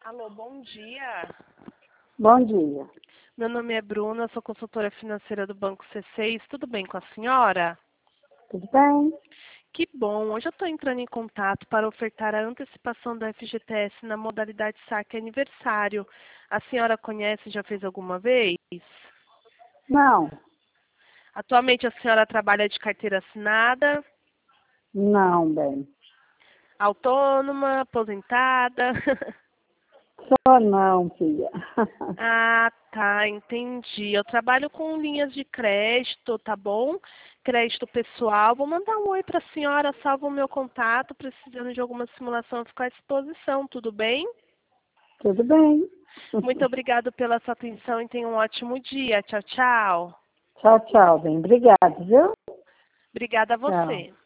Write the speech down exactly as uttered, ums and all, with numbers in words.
Alô, bom dia. Bom dia. Meu nome é Bruna, sou consultora financeira do Banco C seis. Tudo bem com a senhora? Tudo bem? Que bom. Hoje eu estou entrando em contato para ofertar a antecipação do F G T S na modalidade saque aniversário. A senhora conhece, já fez alguma vez? Não, Atualmente a senhora trabalha de carteira assinada, não, bem. autônoma, aposentada? Só não, filha. Ah, tá, entendi. Eu trabalho com linhas de crédito, tá bom? Crédito pessoal. Vou mandar um oi para a senhora, salva o meu contato, precisando de alguma simulação, ficar à disposição, tudo bem? Tudo bem. Muito obrigado pela sua atenção e tenha um ótimo dia. Tchau, tchau. Tchau, tchau, bem. Obrigada, viu? Obrigada a Tchau. você.